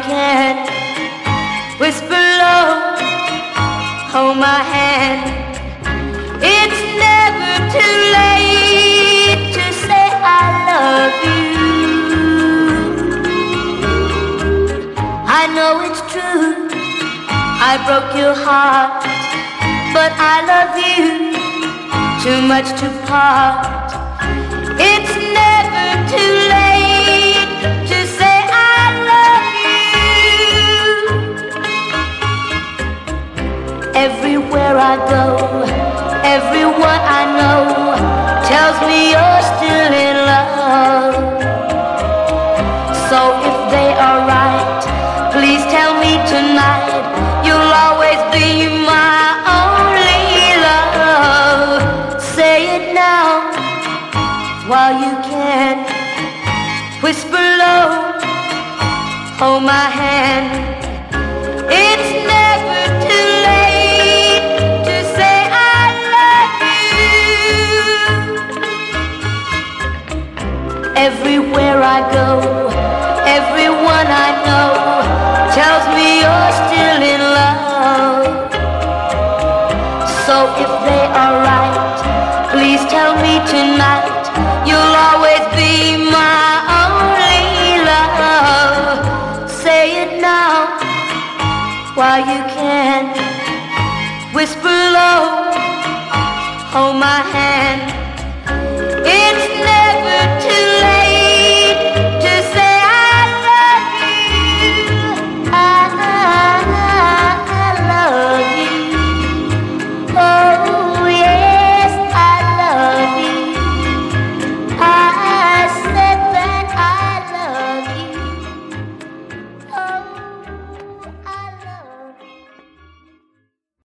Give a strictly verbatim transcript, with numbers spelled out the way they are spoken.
can. Whisper low, hold my hand. It's never too late to say I love you. I know it's true, I broke your heart, but I love you too much to part. It's never too late to say I love you. Everywhere I go, everyone I know tells me you're still in love. So if they are right, please tell me tonight you'll always be my only love. Say it now while you can. Whisper low, hold my hand. It's never too late to say I love you. Everywhere I go, everyone I know tells me you're still in love. So if they are right, please tell me tonight you'll always be my only love. Say it now while you can. Whisper low, hold my hand. It's never too late.